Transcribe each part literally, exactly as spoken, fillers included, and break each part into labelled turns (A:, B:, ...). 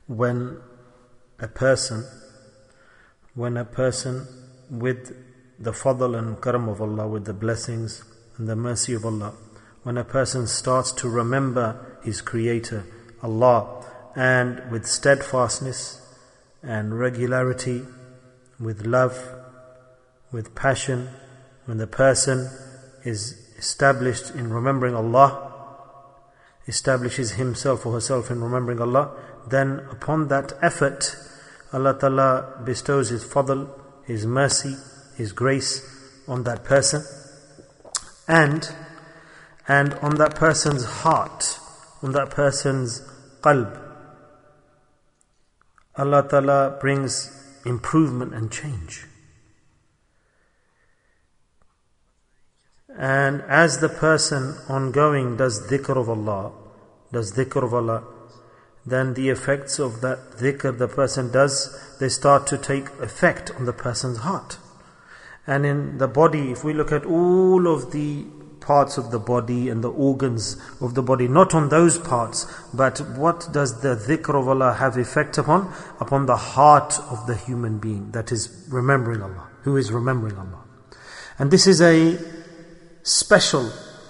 A: when a person, when a person with the fadl and karam of Allah, with the blessings and the mercy of Allah, when a person starts to remember his Creator, Allah, and with steadfastness and regularity, with love, with passion, when the person is established in remembering Allah, establishes himself or herself in remembering Allah, then upon that effort, Allah Ta'ala bestows His fadl, His mercy, His grace on that person, and and on that person's heart, on that person's qalb. Allah Ta'ala brings improvement and change. And as the person ongoing does dhikr of Allah, does dhikr of Allah, then the effects of that dhikr the person does, they start to take effect on the person's heart. And in the body, if we look at all of the parts of the body and the organs of the body, not on those parts, but what does the dhikr of Allah have effect upon? Upon the heart of the human being that is remembering Allah, who is remembering Allah. And this is a special,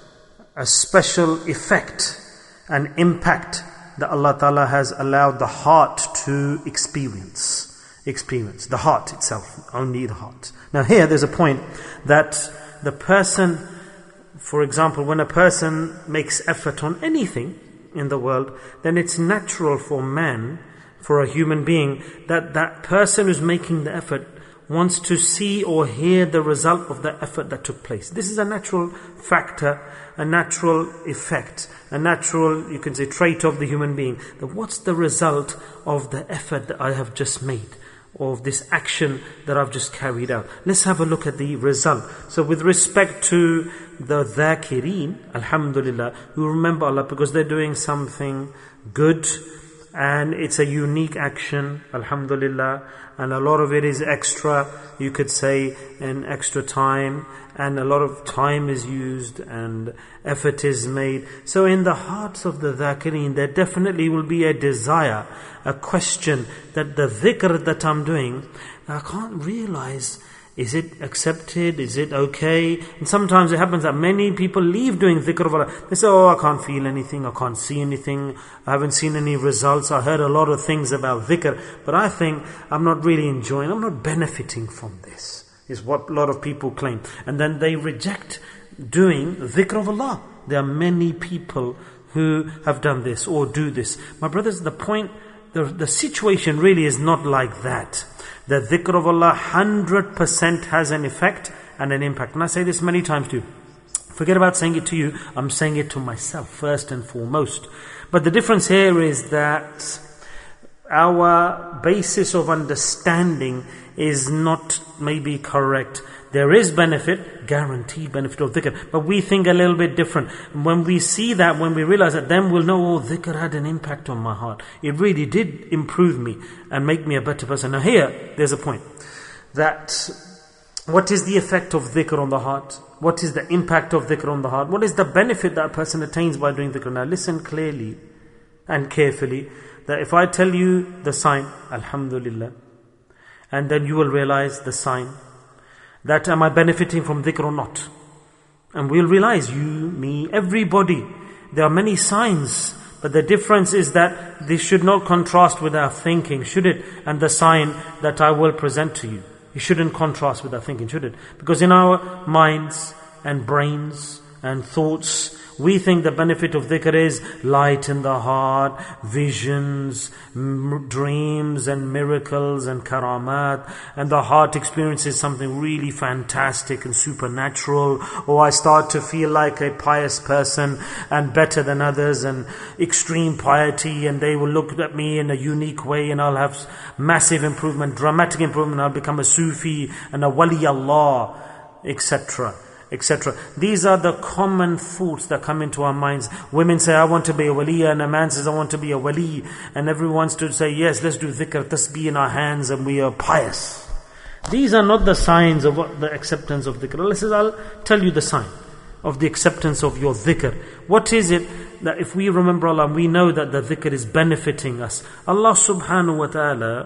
A: a special effect and impact that Allah Ta'ala has allowed the heart to experience. Experience. The heart itself, only the heart. Now here there's a point that the person, for example, when a person makes effort on anything in the world, then it's natural for man, for a human being, that that person who's making the effort wants to see or hear the result of the effort that took place. This is a natural factor, a natural effect, a natural, you can say, trait of the human being. That what's the result of the effort that I have just made, or of this action that I've just carried out? Let's have a look at the result. So with respect to the dhakireen, alhamdulillah, who remember Allah because they're doing something good, and it's a unique action, alhamdulillah, and a lot of it is extra, you could say, in extra time, and a lot of time is used and effort is made. So in the hearts of the dhakireen, there definitely will be a desire, a question that the dhikr that I'm doing, I can't realize, is it accepted? Is it okay? And sometimes it happens that many people leave doing dhikr of Allah. They say, oh, I can't feel anything, I can't see anything, I haven't seen any results, I heard a lot of things about dhikr, but I think I'm not really enjoying, I'm not benefiting from this, is what a lot of people claim. And then they reject doing dhikr of Allah. There are many people who have done this or do this. My brothers, the point, the, the situation really is not like that. The dhikr of Allah one hundred percent has an effect and an impact. And I say this many times too. Forget about saying it to you, I'm saying it to myself first and foremost. But the difference here is that our basis of understanding is not maybe correct. There is benefit, guaranteed benefit of dhikr, but we think a little bit different. When we see that, when we realize that, then we'll know, oh, dhikr had an impact on my heart. It really did improve me and make me a better person. Now here, there's a point. That, what is the effect of dhikr on the heart? What is the impact of dhikr on the heart? What is the benefit that a person attains by doing dhikr? Now listen clearly and carefully, that if I tell you the sign, alhamdulillah, and then you will realize the sign, that am I benefiting from dhikr or not? And we'll realize, you, me, everybody, there are many signs, but the difference is that this should not contrast with our thinking, should it? And the sign that I will present to you, it shouldn't contrast with our thinking, should it? Because in our minds and brains and thoughts, we think the benefit of dhikr is light in the heart, visions, m- dreams and miracles and karamat, and the heart experiences something really fantastic and supernatural, or I start to feel like a pious person and better than others and extreme piety, and they will look at me in a unique way and I'll have massive improvement, dramatic improvement, I'll become a Sufi and a Wali Allah, et cetera. Etc. These are the common thoughts that come into our minds. Women say, I want to be a waliya, and a man says, I want to be a wali. And everyone wants to say, yes, let's do dhikr, tasbih in our hands, and we are pious. These are not the signs of what the acceptance of dhikr. Allah says, I'll tell you the sign. of the acceptance of your dhikr. What is it that if we remember Allah, we know that the dhikr is benefiting us? Allah subhanahu wa ta'ala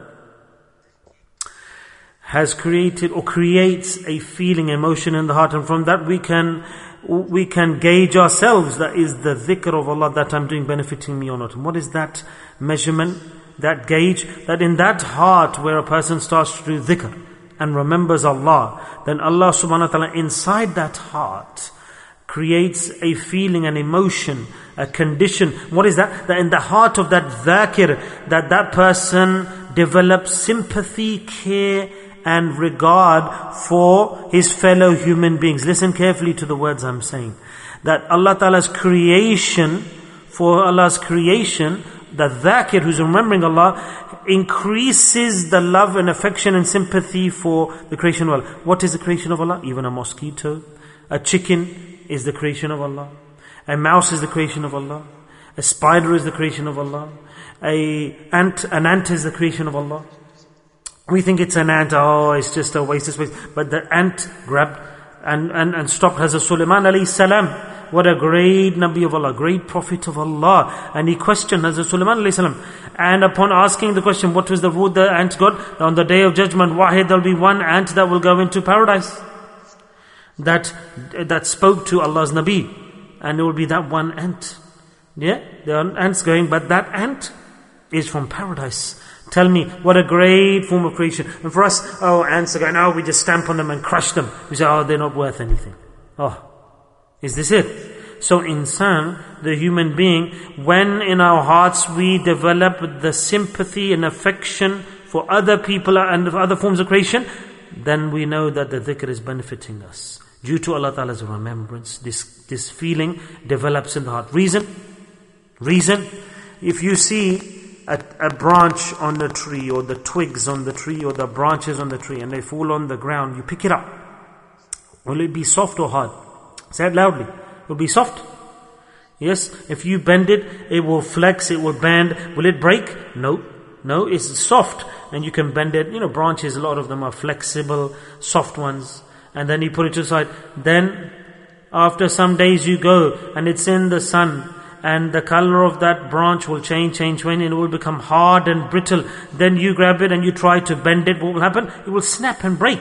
A: has created or creates a feeling, emotion in the heart, and from that we can we can gauge ourselves, that is the dhikr of Allah that I'm doing benefiting me or not. And what is that measurement, that gauge? That in that heart where a person starts to do dhikr and remembers Allah, then Allah subhanahu wa ta'ala inside that heart creates a feeling, an emotion, a condition. What is that? That in the heart of that dhakir, that that person develops sympathy, care and regard for his fellow human beings. Listen carefully to the words I'm saying. That Allah Ta'ala's creation, for Allah's creation, the dhakir who's remembering Allah, increases the love and affection and sympathy for the creation of Allah. What is the creation of Allah? Even a mosquito, a chicken is the creation of Allah. A mouse is the creation of Allah. A spider is the creation of Allah. A ant, an ant is the creation of Allah. We think it's an ant, oh, it's just a waste of space. But the ant grabbed and, and, and stopped Hazrat Sulaiman alayhi salam. What a great Nabi of Allah, great Prophet of Allah. And he questioned Hazrat Sulaiman alayhi salam. And upon asking the question, what was the reward the ant got? On the day of judgment, wahid, there will be one ant that will go into paradise. That, that spoke to Allah's Nabi. And it will be that one ant. Yeah, there are ants going, but that ant is from paradise. Tell me, what a great form of creation. And for us, oh, ants are going, oh, we just stamp on them and crush them. We say, oh, they're not worth anything. Oh, is this it? So insan, the human being, when in our hearts we develop the sympathy and affection for other people and other forms of creation, then we know that the dhikr is benefiting us. Due to Allah Ta'ala's remembrance, this, this feeling develops in the heart. Reason? Reason? If you see A, a branch on the tree, or the twigs on the tree, or the branches on the tree, and they fall on the ground, you pick it up. Will it be soft or hard? Say it loudly. It will be soft. Yes, if you bend it, it will flex, it will bend. Will it break? No. No, it's soft, and you can bend it. You know, branches, a lot of them are flexible, soft ones. And then you put it to the side. Then, after some days you go, and it's in the sun, and the color of that branch will change, change, change, and it will become hard and brittle. Then you grab it and you try to bend it. What will happen? It will snap and break.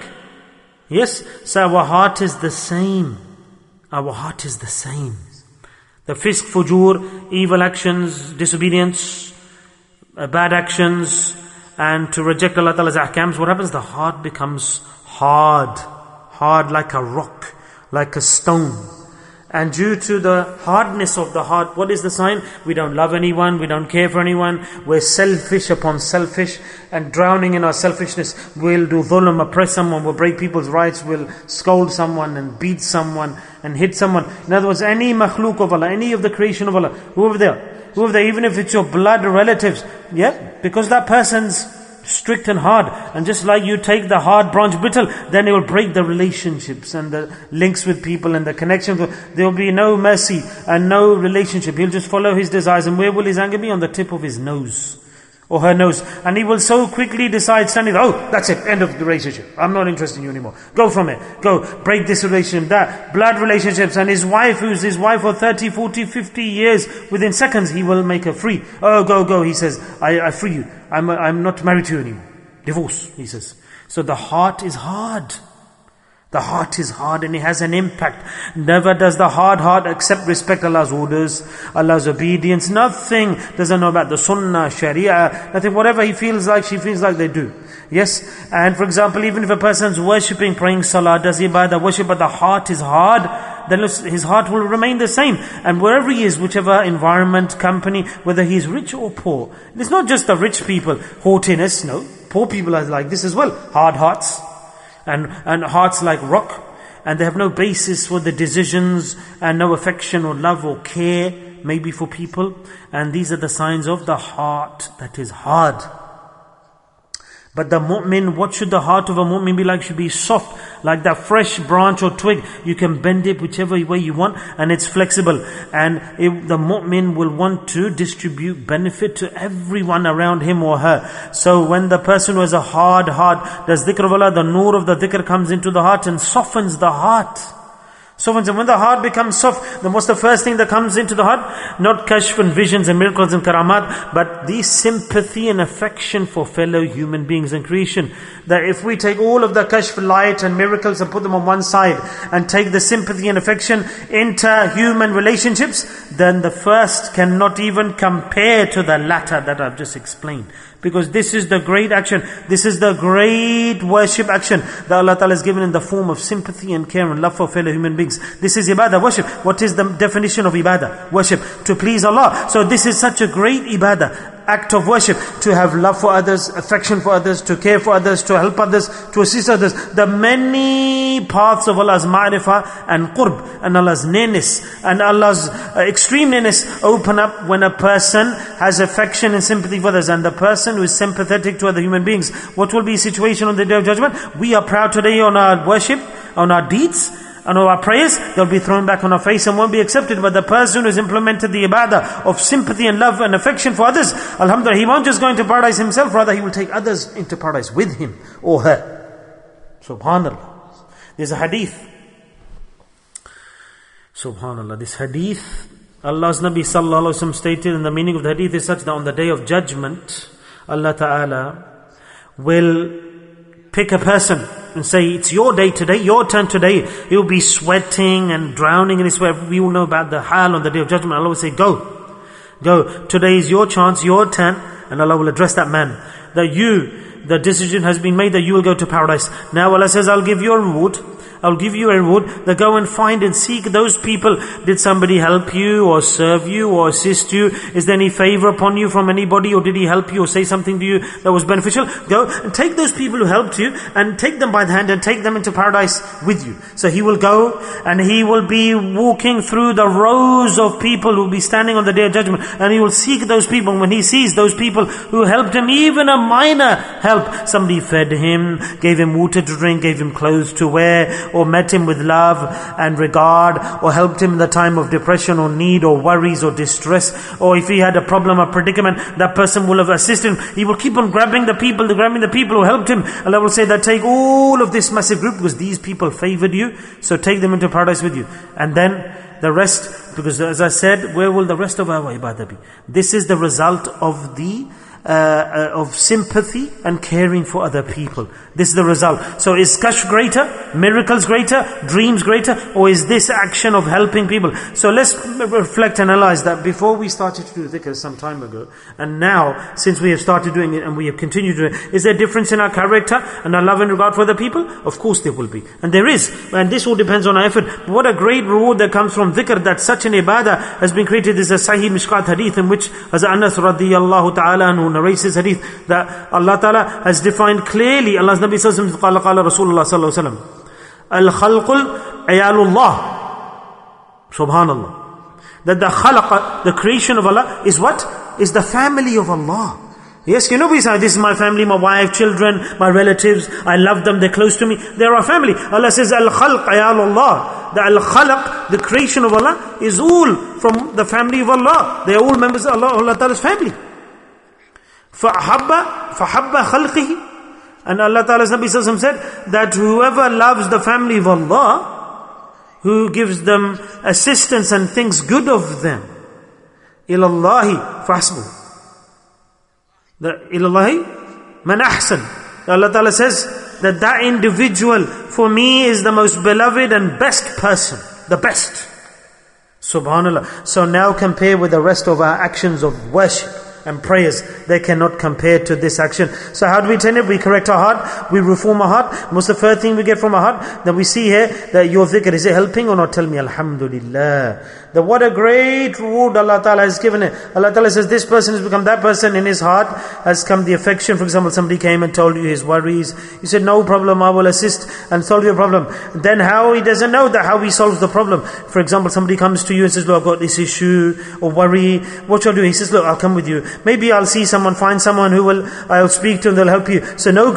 A: Yes? So our heart is the same. Our heart is the same. The fisk, fujur, evil actions, disobedience, uh, bad actions, and to reject Allah Ta'ala's ahkams, what happens? The heart becomes hard. Hard like a rock, like a stone. And due to the hardness of the heart, what is the sign? We don't love anyone, we don't care for anyone, we're selfish upon selfish, and drowning in our selfishness, we'll do dhulm, oppress someone, we'll break people's rights, we'll scold someone and beat someone and hit someone. In other words, any makhluk of Allah, any of the creation of Allah, whoever they are, whoever they are, even if it's your blood relatives, yeah, because that person's strict and hard, and just like you take the hard branch brittle, then it will break the relationships and the links with people and the connections. There will be no mercy and no relationship. He'll just follow his desires. And where will his anger be? On the tip of his nose or her nose. And he will so quickly decide, standing there, oh, that's it, end of the relationship, I'm not interested in you anymore, go from it, go, break this relationship, that, blood relationships. And his wife, who's his wife for thirty, forty, fifty years, within seconds he will make her free. Oh, go, go, he says, I, I free you, I'm, I'm not married to you anymore, divorce, he says. So the heart is hard. The heart is hard and it has an impact. Never does the hard heart accept, respect Allah's orders, Allah's obedience. Nothing. Doesn't know about the sunnah, sharia, nothing. Whatever he feels like, she feels like, they do. Yes? And for example, even if a person's worshipping, praying salah, does ibadah, worship, but the heart is hard, then his heart will remain the same. And wherever he is, whichever environment, company, whether he is rich or poor. It's not just the rich people, haughtiness, no. Poor people are like this as well. Hard hearts. And, and hearts like rock, and they have no basis for the decisions, and no affection or love or care maybe for people. And these are the signs of the heart that is hard. But the mu'min, what should the heart of a mu'min be like? Should be soft, like that fresh branch or twig. You can bend it whichever way you want, and it's flexible. And it, the mu'min will want to distribute benefit to everyone around him or her. So when the person who has a hard heart does dhikr of Allah, the nur of the dhikr comes into the heart and softens the heart. So when the heart becomes soft, then what's the first thing that comes into the heart? Not kashf and visions and miracles and karamat, but the sympathy and affection for fellow human beings and creation. That if we take all of the kashf, light and miracles and put them on one side, and take the sympathy and affection into human relationships, then the first cannot even compare to the latter that I've just explained. Because this is the great action, this is the great worship action that Allah Ta'ala has given in the form of sympathy and care and love for fellow human beings. This is ibadah, worship. What is the definition of ibadah? Worship, to please Allah. So this is such a great ibadah, act of worship, to have love for others, affection for others, to care for others, to help others, to assist others. The many paths of Allah's ma'rifah and qurb, and Allah's nearness, and Allah's uh, extreme nearness open up when a person has affection and sympathy for others. And the person who is sympathetic to other human beings, what will be the situation on the Day of Judgment? We are proud today on our worship, on our deeds, and all our prayers, they'll be thrown back on our face and won't be accepted. But the person who has implemented the ibadah of sympathy and love and affection for others, alhamdulillah, he won't just go into paradise himself, rather he will take others into paradise with him or her. Subhanallah. There's a hadith. Subhanallah. This hadith, Allah's Nabi sallallahu alaihi wasallam stated, and the meaning of the hadith is such that on the Day of Judgment, Allah Ta'ala will pick a person and say, it's your day today, your turn today. He will be sweating and drowning in his sweat. We all know about the hal on the Day of Judgment. Allah will say, go, go. Today is your chance, your turn. And Allah will address that man. That you, the decision has been made that you will go to paradise. Now Allah says, I'll give you a reward. I'll give you a reward. That go and find and seek those people. Did somebody help you or serve you or assist you? Is there any favor upon you from anybody, or did he help you or say something to you that was beneficial? Go and take those people who helped you and take them by the hand and take them into paradise with you. So he will go and he will be walking through the rows of people who will be standing on the Day of Judgment, and he will seek those people. When he sees those people who helped him, even a minor help, somebody fed him, gave him water to drink, gave him clothes to wear, or met him with love and regard, or helped him in the time of depression or need or worries or distress, or if he had a problem or predicament, that person will have assisted him. He will keep on grabbing the people, grabbing the people who helped him. Allah will say that take all of this massive group because these people favored you, so take them into paradise with you. And then the rest, because as I said, where will the rest of our ibadah be? This is the result of the Uh, uh, of sympathy and caring for other people. This is the result. So is kashf greater, miracles greater, dreams greater, or is this action of helping people? So let's reflect and analyze that before we started to do dhikr some time ago, and now since we have started doing it and we have continued to do it, is there a difference in our character and our love and regard for other people? Of course there will be, and there is, and this all depends on our effort. But what a great reward that comes from dhikr, that such an ibadah has been created. This is a Sahih Mishkat hadith in which Hazrat Anas radiyallahu ta'ala anhu narrates this hadith, that Allah Ta'ala has defined clearly. Allah's Nabi sallallahu alaihi wasallam, qala Rasulullah sallallahu alaihi wasallam, al-khalqul ayalullah. Subhanallah. That the khalaq, the creation of Allah, is what? Is the family of Allah. Yes, you know, we say, this is my family, my wife, children, my relatives, I love them, they're close to me, they're our family. Allah says, al-khalq ayalullah. The al-khalaq, the creation of Allah, is all from the family of Allah. They are all members of Allah, Allah Ta'ala's family. فَحَبَّ فَحَبَّ خَلْقِهِ. And Allah Ta'ala's Nabi Sallallahu Alaihi Wasallam said that whoever loves the family of Allah, who gives them assistance and thinks good of them, إِلَى اللَّهِ فَحْسْبُهُ. The إِلَى اللَّهِ مَنْ أَحْسَنُ. Allah Ta'ala says that that individual for me is the most beloved and best person, the best. Subhanallah. So now compare with the rest of our actions of worship and prayers. They cannot compare to this action. So how do we turn it? We correct our heart, we reform our heart. What's the first thing we get from our heart? Then we see here that your dhikr, is it helping or not? Tell me, alhamdulillah. That what a great reward Allah Ta'ala has given it. Allah Ta'ala says this person has become that person, in his heart has come the affection. For example, somebody came and told you his worries. You said, no problem, I will assist and solve your problem. Then how he doesn't know that how he solves the problem. For example, somebody comes to you and says, look, I've got this issue or worry. What shall I do? He says, look, I'll come with you. Maybe I'll see someone, find someone who will, I'll speak to and they'll help you. So no greed,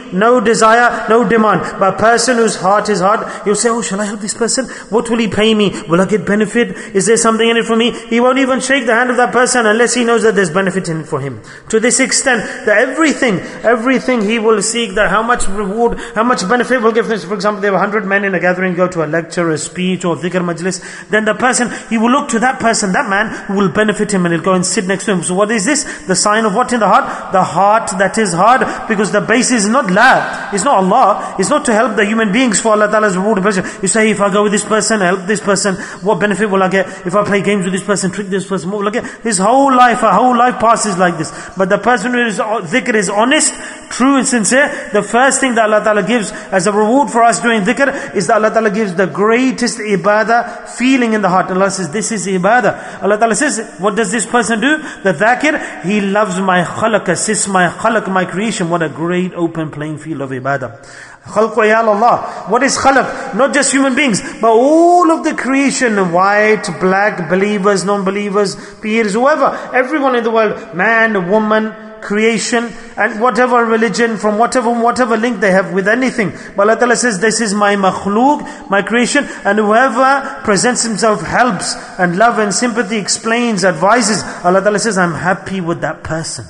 A: no desire, no demand. But a person whose heart is hard, he'll say, oh, shall I help this person? What will he pay me? Will I get benefit? Is there something in it for me? He won't even shake the hand of that person unless he knows that there's benefit in it for him. To this extent, that everything, everything he will seek, that how much reward, how much benefit will give this. For example, there were a hundred men in a gathering, go to a lecture, a speech, or dhikr majlis. Then the person, he will look to that person, that man who will benefit him, and he'll go and sit next to him. So what is this? The sign of what in the heart? The heart that is hard, because the base is not la, it's not Allah, it's not to help the human beings for Allah Ta'ala's reward and pleasure. You say, if I go with this person, help this person, what benefit will I get? If I play games with this person, trick this person, what will I get? His whole life, a whole life passes like this. But the person who is dhikr is honest, true and sincere, the first thing that Allah Ta'ala gives as a reward for us doing dhikr is that Allah Ta'ala gives the greatest ibadah feeling in the heart. Allah says, this is ibadah. Allah Ta'ala says, what does this person do? The dhakir, he loves my khalaq, assists my khalaq, my creation. What a great open playing field of ibadah. Khalq wa iyal Allah. What is khalaq? Not just human beings, but all of the creation, white, black, believers, non-believers, peers, whoever, everyone in the world, man, woman, creation, and whatever religion, from whatever whatever link they have with anything. But Allah Ta'ala says, this is my makhluk, my creation, and whoever presents himself, helps, and love and sympathy, explains, advises, Allah Ta'ala says, I'm happy with that person.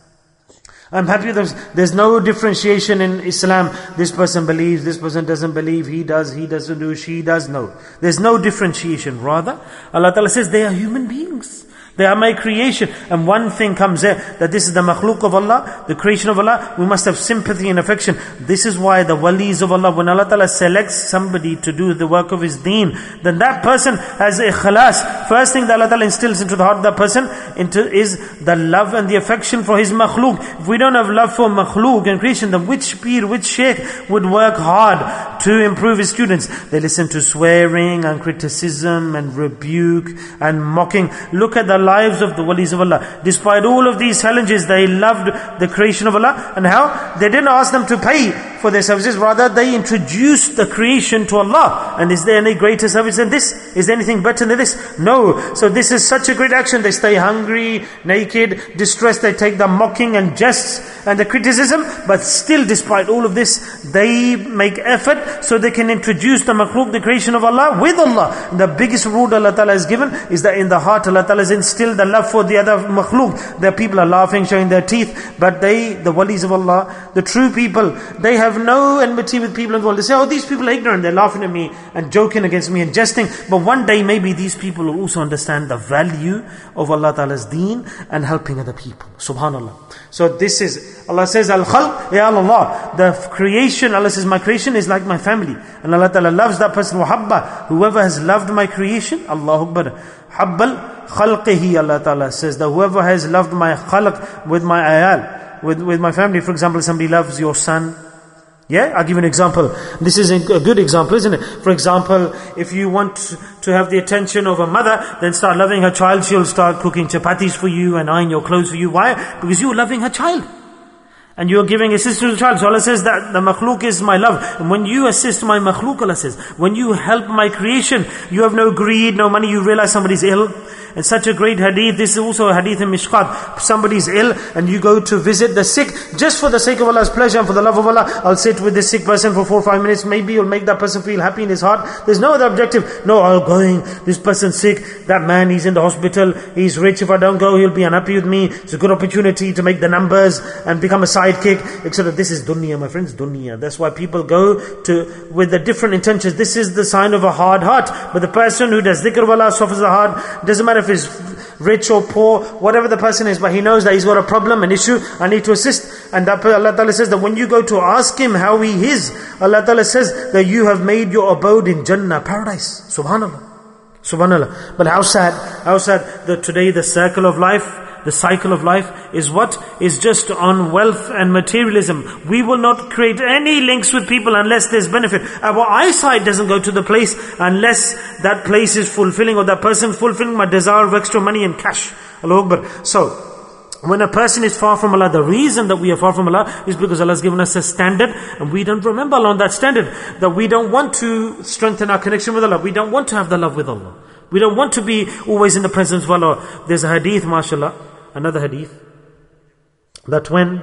A: I'm happy with them. There's no differentiation in Islam. This person believes, this person doesn't believe, he does, he doesn't do, she does. No. There's no differentiation. Rather, Allah Ta'ala says they are human beings. They are my creation. And one thing comes there, that this is the makhluk of Allah, the creation of Allah. We must have sympathy and affection. This is why the walis of Allah, when Allah Ta'ala selects somebody to do the work of His deen, then that person has ikhlas. First thing that Allah Ta'ala instills into the heart of that person into is the love and the affection for His makhluk. If we don't have love for makhluk and creation, then which peer, which sheikh would work hard to improve his students? They listen to swearing and criticism and rebuke and mocking. Look at the lives of the walis of Allah. Despite all of these challenges, they loved the creation of Allah. And how? They didn't ask them to pay for their services. Rather, they introduced the creation to Allah. And is there any greater service than this? Is there anything better than this? No. So this is such a great action. They stay hungry, naked, distressed. They take the mocking and jests and the criticism. But still, despite all of this, they make effort so they can introduce the makhluk, the creation of Allah, with Allah. And the biggest reward Allah Ta'ala has given is that in the heart Allah Ta'ala has instilled the love for the other makhluk. The people are laughing, showing their teeth, but they, the walis of Allah, the true people, they have no enmity with people in the world. They say, oh, these people are ignorant, they're laughing at me and joking against me and jesting. But one day maybe these people will also understand the value of Allah Ta'ala's deen and helping other people. Subhanallah. So this is, Allah says, Al-Khalq, Ya Allah, the creation, Allah says, my creation is like my family. And Allah Ta'ala loves that person. Wahabba, whoever has loved my creation, Allahu Akbar. Habbal khalqihi, Allah Ta'ala says that whoever has loved my khalq with my ayal, with, with my family. For example, somebody loves your son. Yeah, I'll give you an example. This is a good example, isn't it? For example, if you want to have the attention of a mother, then start loving her child. She'll start cooking chapatis for you and iron your clothes for you. Why? Because you're loving her child. And you are giving assistance to the child. So Allah says that the makhluk is my love. And when you assist my makhluk, Allah says, when you help my creation, you have no greed, no money, you realize somebody's ill. And such a great hadith, this is also a hadith in Mishkat. Somebody's ill and you go to visit the sick, just for the sake of Allah's pleasure and for the love of Allah. I'll sit with this sick person for four or five minutes. Maybe you'll make that person feel happy in his heart. There's no other objective. No, I'm going, this person's sick, that man, he's in the hospital, he's rich. If I don't go, he'll be unhappy with me. It's a good opportunity to make the numbers and become a sidekick, et cetera. This is dunya, my friends, dunya. That's why people go to with the different intentions. This is the sign of a hard heart. But the person who does dhikr of Allah, softens the heart, doesn't matter if he's rich or poor, whatever the person is, but he knows that he's got a problem, an issue, I need to assist. And that Allah Ta'ala says that when you go to ask him how he is, Allah Ta'ala says that you have made your abode in Jannah, paradise. Subhanallah. Subhanallah. But how sad, how sad that today the circle of life, the cycle of life is what? Is just on wealth and materialism. We will not create any links with people unless there's benefit. Our eyesight doesn't go to the place unless that place is fulfilling, or that person fulfilling my desire of extra money and cash. Allahu Akbar. So, when a person is far from Allah, the reason that we are far from Allah is because Allah has given us a standard and we don't remember Allah on that standard. That we don't want to strengthen our connection with Allah. We don't want to have the love with Allah. We don't want to be always in the presence of Allah. There's a hadith, mashallah, another hadith, that when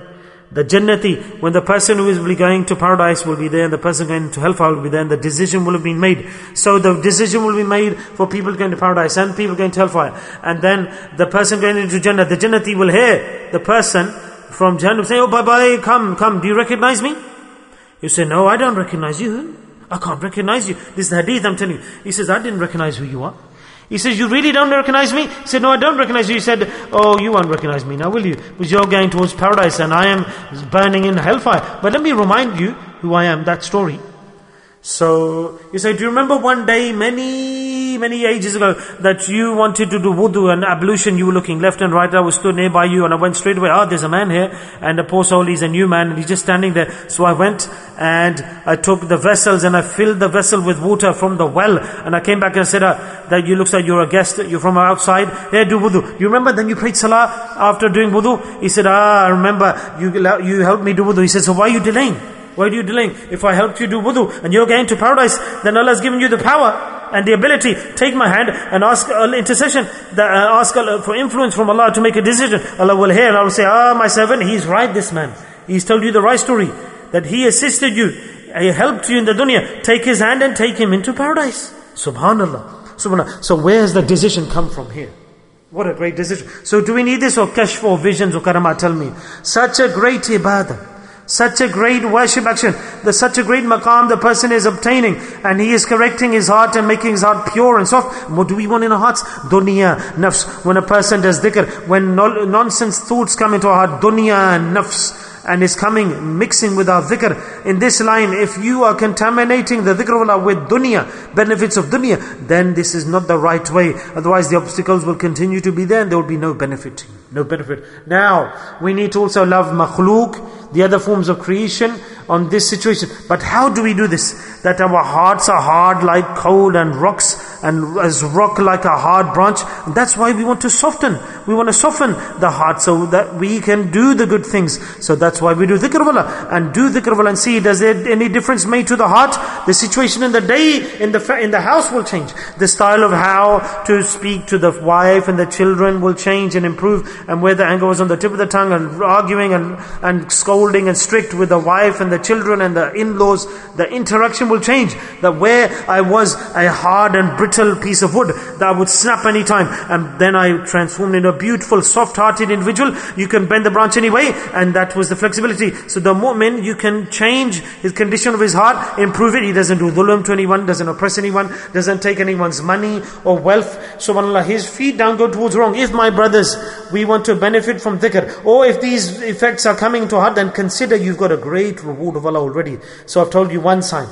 A: The Jannati, when the person who is will be going to paradise will be there, and the person going to hellfire will be there, and the decision will have been made. So the decision will be made for people going to paradise and people going to hellfire. And then the person going into Jannah, the Jannati will hear the person from Jannah say, oh, bye-bye, come, come, do you recognize me? You say, no, I don't recognize you. I can't recognize you. This is the hadith I'm telling you. He says, I didn't recognize who you are. He says, you really don't recognize me? He said, no, I don't recognize you. He said, oh, you won't recognize me now, will you? Because you're going towards paradise and I am burning in hellfire. But let me remind you who I am, that story. So, you say, do you remember one day, many, many ages ago, that you wanted to do wudu and ablution, you were looking left and right, I was stood nearby you and I went straight away, ah, oh, there's a man here, and the poor soul, he's a new man, and he's just standing there. So I went and I took the vessels and I filled the vessel with water from the well, and I came back and said, ah, that you look like you're a guest, you're from outside, here, do wudu. You remember, then you prayed salah after doing wudu? He said, ah, I remember, you, you helped me do wudu. He said, so why are you delaying? Why are you delaying? If I helped you do wudu and you're going to paradise, then Allah has given you the power and the ability. Take my hand and ask uh, intercession, that, uh, ask Allah for influence from Allah to make a decision. Allah will hear and I will say, ah, my servant, he's right, this man. He's told you the right story. That he assisted you, he helped you in the dunya. Take his hand and take him into paradise. Subhanallah. Subhanallah. So where has the decision come from here? What a great decision. So do we need this or kashf or visions or karama? Tell me. Such a great ibadah. Such a great worship action, the such a great maqam the person is obtaining, and he is correcting his heart and making his heart pure and soft. What do we want in our hearts? Dunya, nafs. When a person does dhikr, when no, nonsense thoughts come into our heart, dunya and nafs, and is coming, mixing with our dhikr. In this line, if you are contaminating the dhikr of Allah with dunya, benefits of dunya, then this is not the right way. Otherwise the obstacles will continue to be there and there will be no benefit. No benefit. Now, we need to also love makhluk, the other forms of creation on this situation. But how do we do this? That our hearts are hard like coal and rocks, and as rock like a hard branch. And that's why we want to soften. We want to soften the heart so that we can do the good things. So that's why we do dhikr of Allah. And do dhikr of Allah and see, does there any difference made to the heart? The situation in the day, in the in the house will change. The style of how to speak to the wife and the children will change and improve. And where the anger was on the tip of the tongue and arguing and, and scolding and strict with the wife and the children and the in-laws, the interaction will change. That where I was a hard and brittle piece of wood that I would snap any time, and then I transformed into a beautiful, soft-hearted individual. You can bend the branch anyway, and that was the flexibility. So the mu'min, you can change his condition of his heart, improve it. He doesn't do dhulm to anyone, doesn't oppress anyone, doesn't take anyone's money or wealth. Subhanallah, his feet don't go towards wrong. If my brothers, we want to benefit from dhikr, or if these effects are coming to heart, then consider you've got a great reward of Allah already. So I've told you one sign,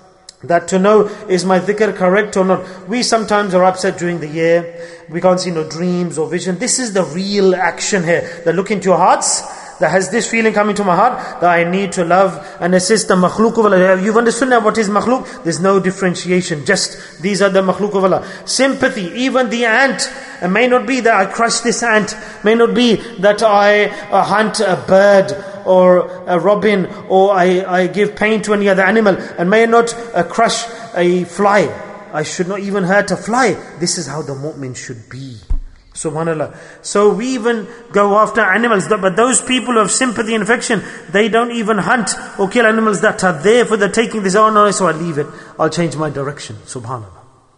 A: that to know, is my dhikr correct or not? We sometimes are upset during the year, we can't see no dreams or vision. This is the real action here, that look into your hearts, that has this feeling coming to my heart, that I need to love and assist the makhluk of Allah. You've understood now what is makhluk? There's no differentiation, just these are the makhluk of Allah. Sympathy, even the ant. It may not be that I crush this ant, may not be that I uh, hunt a bird or a robin, or I, I give pain to any other animal, and may not uh, crush a fly. I should not even hurt a fly. This is how the mu'min should be. Subhanallah. So we even go after animals, but those people who have sympathy and affection, they don't even hunt or kill animals that are there for the taking. This, oh no, so I leave it. I'll change my direction. Subhanallah.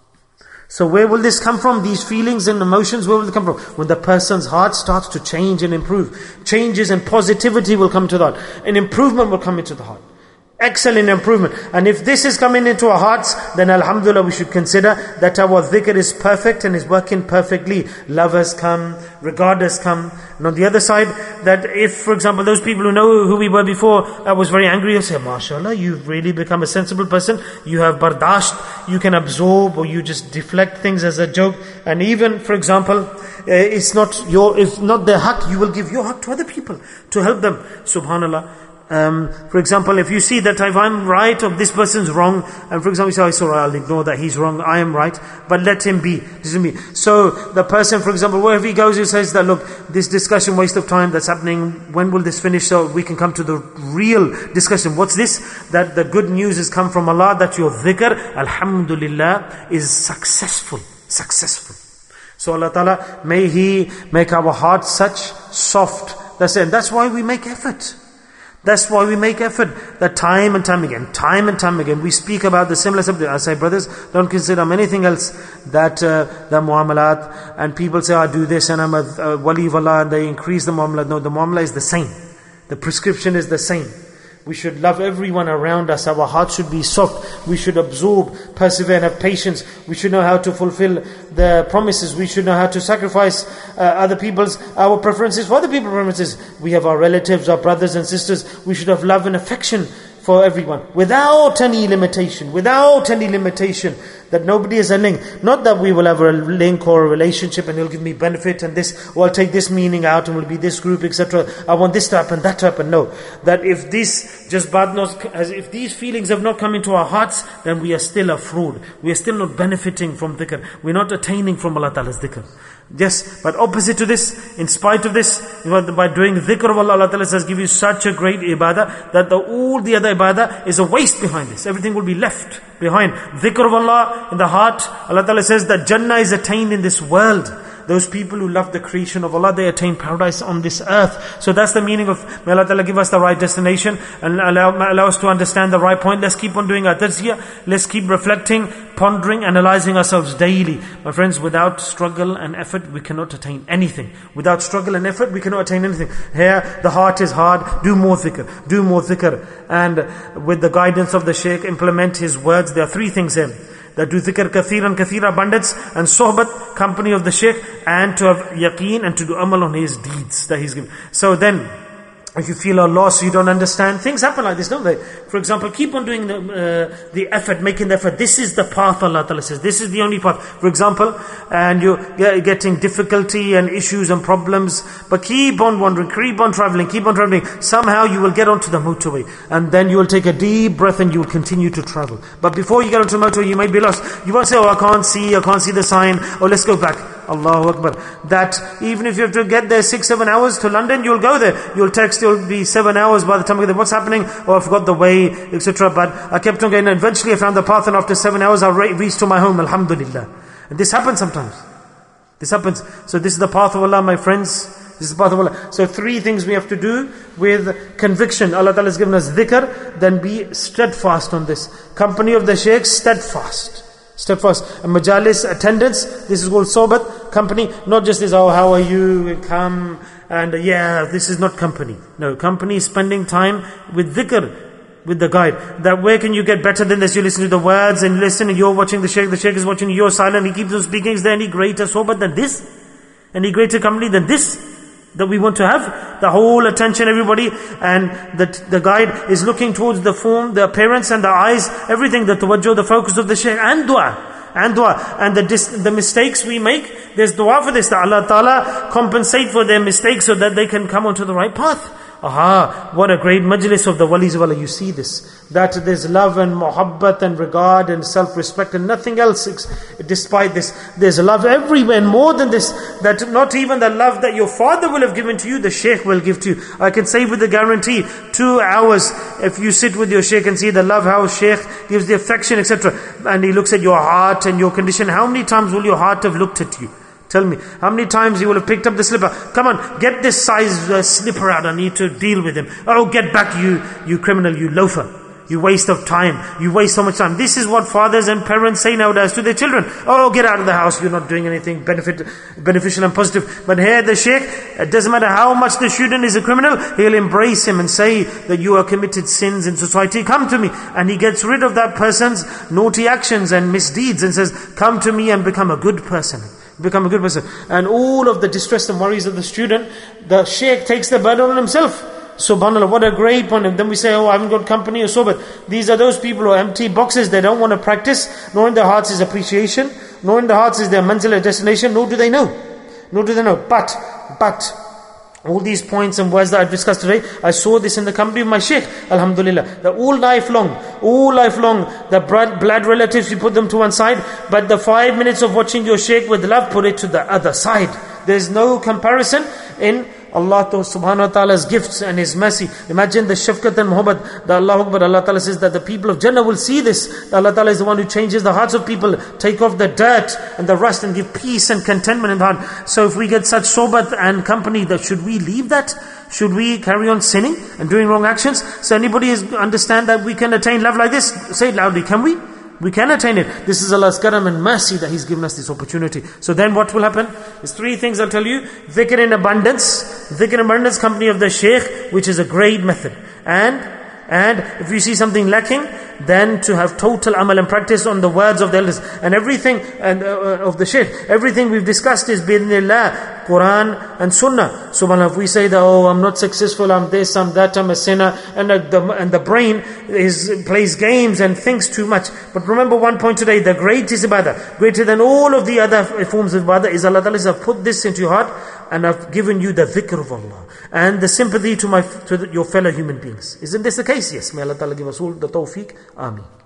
A: So where will this come from? These feelings and emotions, where will they come from? When the person's heart starts to change and improve. Changes and positivity will come to the heart. An improvement will come into the heart. Excellent improvement. And if this is coming into our hearts, then alhamdulillah we should consider that our dhikr is perfect and is working perfectly. Love has come, regard has come. And on the other side, that if, for example, those people who know who we were before, I was very angry, you say, mashallah, you've really become a sensible person. You have bardasht, you can absorb, or you just deflect things as a joke. And even, for example, it's not your, if not their haqq, you will give your haqq to other people to help them. Subhanallah. Um, for example, if you see that if I'm right or this person's wrong, and for example you say, oh, it's alright, I'll ignore that, he's wrong, I am right, but let him be. This is me. So the person, for example, wherever he goes, he says that, look, this discussion, waste of time that's happening, when will this finish so we can come to the real discussion? What's this? That the good news has come from Allah, that your dhikr, alhamdulillah, is successful. Successful. So Allah Ta'ala, may He make our hearts such soft. That's it. And that's why we make effort. That's why we make effort, that time and time again, time and time again, we speak about the similar subject. I say, brothers, don't consider anything else that uh, the muamalat, and people say, I do this and I'm a uh, wali of Allah, and they increase the muamalat. No, the muamalat is the same. The prescription is the same. We should love everyone around us. Our hearts should be soft. We should absorb, persevere and have patience. We should know how to fulfill the promises. We should know how to sacrifice uh, other people's, our preferences for other people's preferences. We have our relatives, our brothers and sisters. We should have love and affection for everyone, without any limitation, without any limitation, that nobody is a link. Not that we will have a link or a relationship and he'll give me benefit and this, or I'll take this meaning out and will be this group, et cetera. I want this to happen, that to happen. No. That if this just bad knows, as if these feelings have not come into our hearts, then we are still a fraud. We are still not benefiting from dhikr. We're not attaining from Allah Ta'ala's dhikr. Yes, but opposite to this, in spite of this, by doing dhikr of Allah, Allah Ta'ala says, give you such a great ibadah, that the, all the other ibadah is a waste behind this. Everything will be left behind. Dhikr of Allah in the heart, Allah Ta'ala says that Jannah is attained in this world. Those people who love the creation of Allah, they attain paradise on this earth. So that's the meaning of, may Allah Ta'ala give us the right destination and allow, allow us to understand the right point. Let's keep on doing our tazkiyah. Let's keep reflecting, pondering, analyzing ourselves daily. My friends, without struggle and effort, we cannot attain anything. Without struggle and effort, we cannot attain anything. Here, the heart is hard. Do more dhikr. Do more dhikr. And with the guidance of the Shaykh, implement his words. There are three things here. That do dhikr kathir and kathir, abundance, and sohbat, company of the Shaykh, and to have yaqeen and to do amal on his deeds that he's given. So then, if you feel a loss, you don't understand, things happen like this, don't they? For example, keep on doing the, uh, the effort, making the effort. This is the path, Allah Ta'ala says. This is the only path. For example, and you're getting difficulty and issues and problems, but keep on wandering, keep on traveling, keep on traveling. Somehow you will get onto the motorway, and then you will take a deep breath and you will continue to travel. But before you get onto the motorway, you may be lost. You won't say, oh, I can't see, I can't see the sign, oh, let's go back. Allahu Akbar. That even if you have to get there six, seven hours to London, you'll go there. You'll text, you'll be seven hours by the time you get there. What's happening? Oh, I forgot the way, et cetera. But I kept on going, and eventually I found the path, and after seven hours I reached to my home, alhamdulillah. And this happens sometimes. This happens. So this is the path of Allah, my friends. This is the path of Allah. So three things we have to do with conviction. Allah Ta'ala has given us dhikr, then be steadfast on this. Company of the Shaykh, steadfast. Steadfast. And majalis, attendance, this is called sohbat, company. Not just this, oh, how are you, come, and uh, yeah, this is not company. No, company is spending time with dhikr, with the guide. That where can you get better than this? You listen to the words and listen, and you're watching the Shaykh, the Shaykh is watching you, you're silent, he keeps on speaking. Is there any greater sohbat than this? Any greater company than this? That we want to have the whole attention, everybody, and that the guide is looking towards the form, the appearance and the eyes, everything, the tawajjuh, the focus of the Shaykh, and dua, and dua, and the dis, the mistakes we make, there's dua for this, that Allah Ta'ala compensate for their mistakes so that they can come onto the right path. Aha, what a great majlis of the walis of Allah. You see this, that there's love and muhabbat and regard and self-respect and nothing else despite this. There's love everywhere, and more than this, that not even the love that your father will have given to you, the Shaykh will give to you. I can say with a guarantee, two hours, if you sit with your Shaykh and see the love, how Shaykh gives the affection, et cetera, and he looks at your heart and your condition, how many times will your heart have looked at you? Tell me, how many times you will have picked up the slipper? Come on, get this size uh, slipper out, I need to deal with him. Oh, get back, you you criminal, you loafer. You waste of time. You waste so much time. This is what fathers and parents say nowadays to their children. Oh, get out of the house, you're not doing anything benefit, beneficial and positive. But here the Shaykh, it doesn't matter how much the student is a criminal, he'll embrace him and say that you have committed sins in society, come to me. And he gets rid of that person's naughty actions and misdeeds and says, come to me and become a good person. Become a good person. And all of the distress and worries of the student, the Shaykh takes the burden on himself. Subhanallah, what a great point. And then we say, oh, I haven't got company or sohbat. These are those people who are empty boxes. They don't want to practice. Nor in their hearts is appreciation. Nor in their hearts is their manzila destination. Nor do they know. Nor do they know. But, but, all these points and words that I've discussed today, I saw this in the company of my Shaykh, alhamdulillah. That all life long, all life long, the blood relatives, you put them to one side, but the five minutes of watching your Shaykh with love, put it to the other side. There's no comparison in Allah subhanahu wa ta'ala's gifts and His mercy. Imagine the shafqat and muhabbat that Allah Akbar, Allah Ta'ala says that the people of Jannah will see this. Allah Ta'ala is the one who changes the hearts of people, take off the dirt and the rust and give peace and contentment in the heart. So if we get such sohbat and company, that should we leave that? Should we carry on sinning and doing wrong actions? So anybody is understand that we can attain love like this? Say it loudly, can we? We can attain it. This is Allah's karam and mercy that He's given us this opportunity. So then what will happen? There's three things I'll tell you. Dhikr in abundance. Dhikr in abundance, company of the Shaykh, which is a great method. And And if you see something lacking, then to have total amal and practice on the words of the elders. And everything and uh, of the Shaykh, everything we've discussed is bi'idhnillah, Quran and Sunnah. SubhanAllah, if we say that, oh, I'm not successful, I'm this, I'm that, I'm a sinner, and uh, the and the brain is plays games and thinks too much. But remember one point today, the greatest ibadah, greater than all of the other forms of ibadah, is Allah Ta'ala has put this into your heart, and I've given you the dhikr of Allah and the sympathy to my to the, your fellow human beings. Isn't this the case? Yes. May Allah Ta'ala give us all the tawfiq. Ameen.